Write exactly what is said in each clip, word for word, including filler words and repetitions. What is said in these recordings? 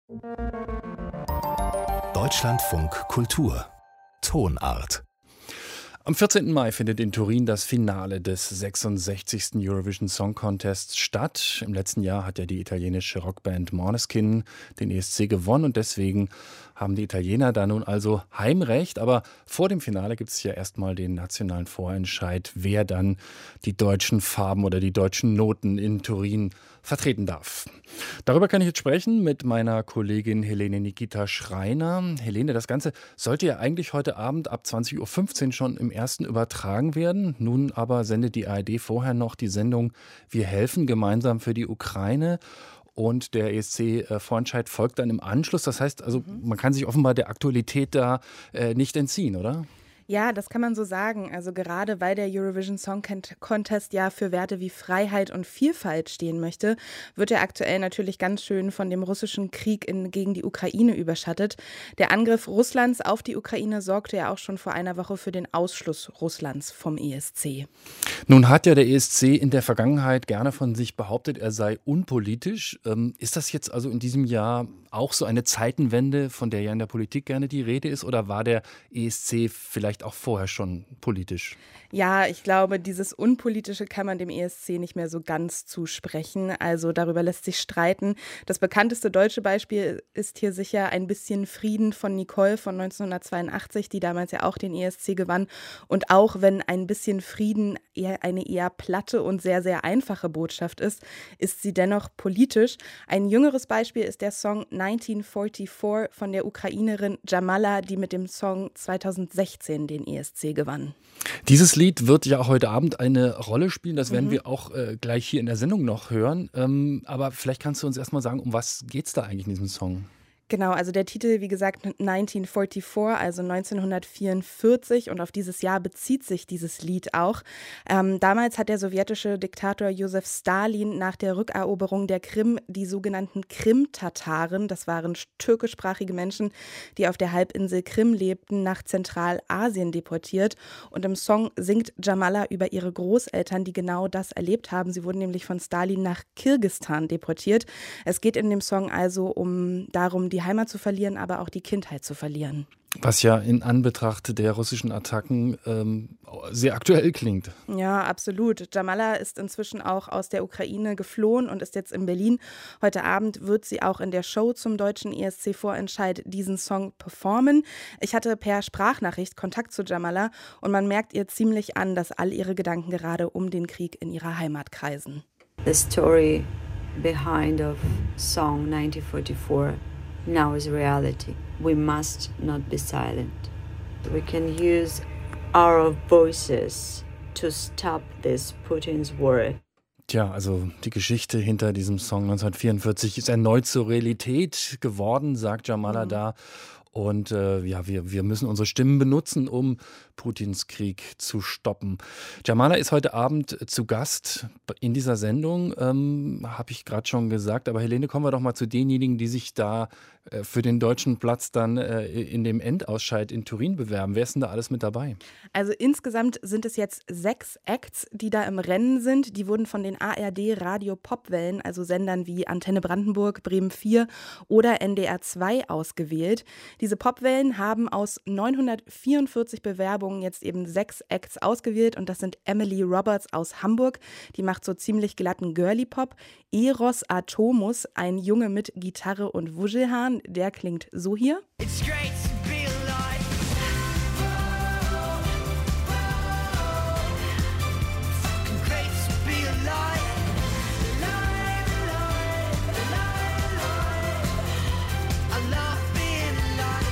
Deutschlandfunk Kultur Tonart. Am vierzehnten Mai findet in Turin das Finale des sechsundsechzigsten Eurovision Song Contests statt. Im letzten Jahr hat ja die italienische Rockband Måneskin den E S C gewonnen und deswegen haben die Italiener da nun also Heimrecht. Aber vor dem Finale gibt es ja erstmal den nationalen Vorentscheid, wer dann die deutschen Farben oder die deutschen Noten in Turin vertreten darf. Darüber kann ich jetzt sprechen mit meiner Kollegin Helene Nikita Schreiner. Helene, das Ganze sollte ja eigentlich heute Abend ab zwanzig Uhr fünfzehn schon im ersten übertragen werden. Nun aber sendet die A R D vorher noch die Sendung Wir helfen gemeinsam für die Ukraine. Und der E S C-Vorentscheid folgt dann im Anschluss. Das heißt, also man kann sich offenbar der Aktualität da äh, nicht entziehen, oder? Ja, das kann man so sagen. Also gerade weil der Eurovision Song Contest ja für Werte wie Freiheit und Vielfalt stehen möchte, wird er aktuell natürlich ganz schön von dem russischen Krieg in, gegen die Ukraine überschattet. Der Angriff Russlands auf die Ukraine sorgte ja auch schon vor einer Woche für den Ausschluss Russlands vom E S C. Nun hat ja der E S C in der Vergangenheit gerne von sich behauptet, er sei unpolitisch. Ähm, ist das jetzt also in diesem Jahr auch so eine Zeitenwende, von der ja in der Politik gerne die Rede ist? Oder war der E S C vielleicht auch vorher schon politisch? Ja, ich glaube, dieses Unpolitische kann man dem E S C nicht mehr so ganz zusprechen. Also darüber lässt sich streiten. Das bekannteste deutsche Beispiel ist hier sicher Ein bisschen Frieden von Nicole von neunzehnhundertzweiundachtzig, die damals ja auch den E S C gewann. Und auch wenn Ein bisschen Frieden eher eine eher platte und sehr, sehr einfache Botschaft ist, ist sie dennoch politisch. Ein jüngeres Beispiel ist der Song neunzehnhundertvierundvierzig von der Ukrainerin Jamala, die mit dem Song zweitausendsechzehn den E S C gewann. Dieses Lied wird ja heute Abend eine Rolle spielen, das werden mhm. wir auch äh, gleich hier in der Sendung noch hören. Ähm, aber vielleicht kannst du uns erstmal sagen, um was geht es da eigentlich in diesem Song? Genau, also der Titel, wie gesagt, neunzehnhundervierundvierzig, also neunzehnhundertvierundvierzig, und auf dieses Jahr bezieht sich dieses Lied auch. Ähm, damals hat der sowjetische Diktator Josef Stalin nach der Rückeroberung der Krim die sogenannten Krim-Tataren, das waren türkischsprachige Menschen, die auf der Halbinsel Krim lebten, nach Zentralasien deportiert. Und im Song singt Jamala über ihre Großeltern, die genau das erlebt haben. Sie wurden nämlich von Stalin nach Kirgisistan deportiert. Es geht in dem Song also um darum, die die Heimat zu verlieren, aber auch die Kindheit zu verlieren. Was ja in Anbetracht der russischen Attacken ähm, sehr aktuell klingt. Ja, absolut. Jamala ist inzwischen auch aus der Ukraine geflohen und ist jetzt in Berlin. Heute Abend wird sie auch in der Show zum deutschen E S C-Vorentscheid diesen Song performen. Ich hatte per Sprachnachricht Kontakt zu Jamala und man merkt ihr ziemlich an, dass all ihre Gedanken gerade um den Krieg in ihrer Heimat kreisen. The story behind of song neunzehnhundertvierundvierzig now is reality. We must not be silent. We can use our voices to stop this Putin's war. Tja, also die Geschichte hinter diesem Song neunzehnhundertvierundvierzig ist erneut zur Realität geworden, sagt Jamala mhm. da. Und äh, ja, wir, wir müssen unsere Stimmen benutzen, um Putins Krieg zu stoppen. Jamala ist heute Abend zu Gast in dieser Sendung, ähm, habe ich gerade schon gesagt. Aber Helene, kommen wir doch mal zu denjenigen, die sich da äh, für den deutschen Platz dann äh, in dem Endausscheid in Turin bewerben. Wer ist denn da alles mit dabei? Also insgesamt sind es jetzt sechs Acts, die da im Rennen sind. Die wurden von den A R D-Radio-Popwellen, also Sendern wie Antenne Brandenburg, Bremen vier oder N D R zwei ausgewählt. Diese Popwellen haben aus neunhundertvierundvierzig Bewerbungen jetzt eben sechs Acts ausgewählt und das sind Emily Roberts aus Hamburg, die macht so ziemlich glatten Girly-Pop. Eros Atomus, ein Junge mit Gitarre und Wuschelhahn, der klingt so hier. It's great to be alive. Fucking great to be alive. Alive, alive, alive, alive. I love being alive.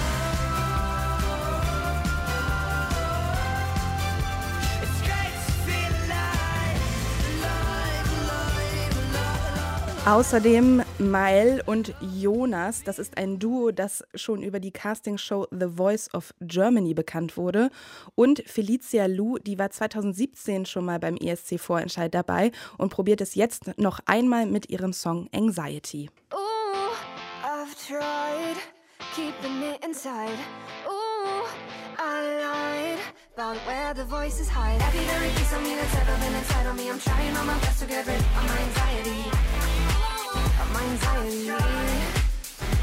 It's great to be alive. Alive, alive, alive. Außerdem Mael und Jonas, das ist ein Duo, das schon über die Castingshow The Voice of Germany bekannt wurde. Und Felicia Lu, die war zweitausendsiebzehn schon mal beim E S C-Vorentscheid dabei und probiert es jetzt noch einmal mit ihrem Song Anxiety. Ooh, I've tried keeping it inside. Ooh, I lied about where the voices hide. Every very piece of me that's ever been inside of me, I'm trying all my best to get rid of my anxiety. My anxiety.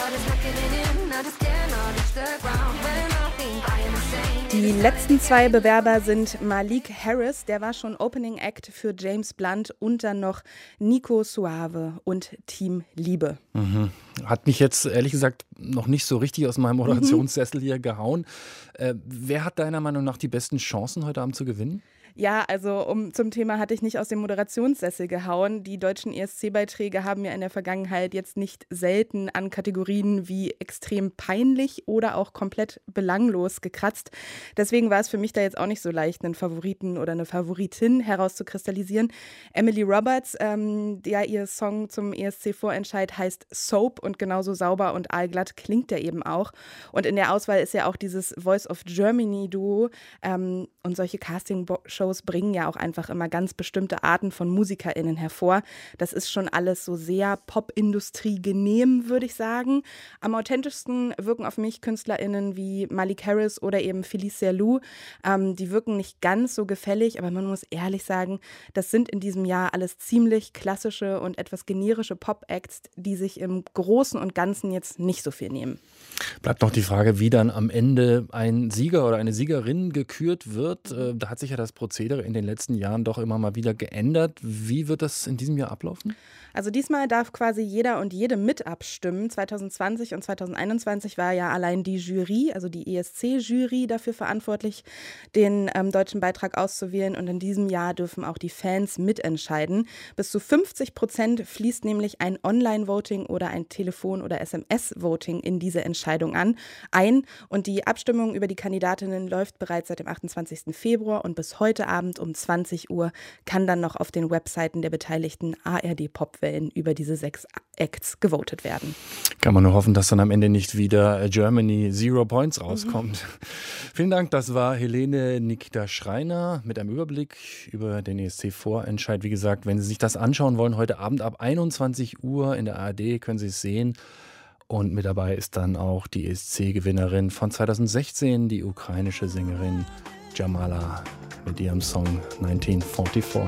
but it's reckoning in. I just cannot reach the ground when I think I am insane. Die letzten zwei Bewerber sind Malik Harris, der war schon Opening Act für James Blunt, und dann noch Nico Suave und Team Liebe. Mhm. Hat mich jetzt ehrlich gesagt noch nicht so richtig aus meinem Moderationssessel hier gehauen. Äh, wer hat deiner Meinung nach die besten Chancen, heute Abend zu gewinnen? Ja, also um, zum Thema hatte ich nicht aus dem Moderationssessel gehauen. Die deutschen E S C-Beiträge haben ja in der Vergangenheit jetzt nicht selten an Kategorien wie extrem peinlich oder auch komplett belanglos gekratzt. Deswegen war es für mich da jetzt auch nicht so leicht, einen Favoriten oder eine Favoritin herauszukristallisieren. Emily Roberts, ähm, der ihr Song zum E S C-Vorentscheid heißt Soap, und genauso sauber und aalglatt klingt der eben auch. Und in der Auswahl ist ja auch dieses Voice of Germany-Duo, ähm, und solche Casting-Shows bringen ja auch einfach immer ganz bestimmte Arten von MusikerInnen hervor. Das ist schon alles so sehr Popindustrie genehm, würde ich sagen. Am authentischsten wirken auf mich KünstlerInnen wie Malik Harris oder eben Felicia Lou. Ähm, die wirken nicht ganz so gefällig, aber man muss ehrlich sagen, das sind in diesem Jahr alles ziemlich klassische und etwas generische Pop-Acts, die sich im Großen und Ganzen jetzt nicht so viel nehmen. Bleibt noch die Frage, wie dann am Ende ein Sieger oder eine Siegerin gekürt wird. Äh, Da hat sich ja das Prozedere in den letzten Jahren doch immer mal wieder geändert. Wie wird das in diesem Jahr ablaufen? Also diesmal darf quasi jeder und jede mit abstimmen. zwanzig zwanzig und zwanzig einundzwanzig war ja allein die Jury, also die E S C-Jury, dafür verantwortlich, den ähm, deutschen Beitrag auszuwählen. Und in diesem Jahr dürfen auch die Fans mitentscheiden. Bis zu fünfzig Prozent fließt nämlich ein Online-Voting oder ein Telefon- oder S M S-Voting in diese Entscheidung an ein. Und die Abstimmung über die Kandidatinnen läuft bereits seit dem achtundzwanzigsten Februar, und bis heute Abend um zwanzig Uhr kann dann noch auf den Webseiten der beteiligten A R D-Popwellen über diese sechs Acts gewotet werden. Kann man nur hoffen, dass dann am Ende nicht wieder Germany Zero Points rauskommt. Mhm. Vielen Dank, das war Helene Nikita Schreiner mit einem Überblick über den E S C-Vorentscheid. Wie gesagt, wenn Sie sich das anschauen wollen, heute Abend ab einundzwanzig Uhr in der A R D können Sie es sehen. Und mit dabei ist dann auch die E S C-Gewinnerin von zwanzig sechzehn, die ukrainische Sängerin Jamala mit ihrem Song neunzehnhundertvierundvierzig.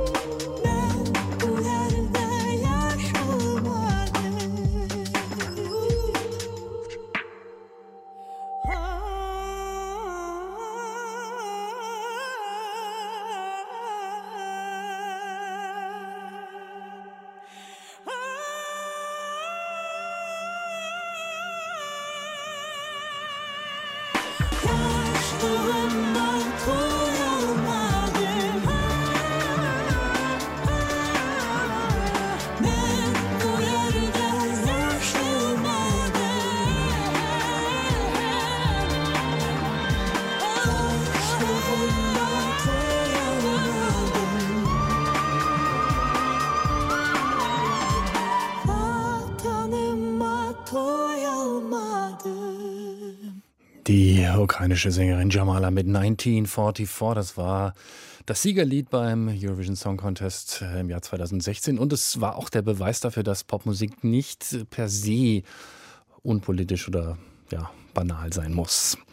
Die ukrainische Sängerin Jamala mit neunzehnhundertvierundvierzig, das war das Siegerlied beim Eurovision Song Contest im Jahr zwanzig sechzehn, und es war auch der Beweis dafür, dass Popmusik nicht per se unpolitisch oder ja, banal sein muss.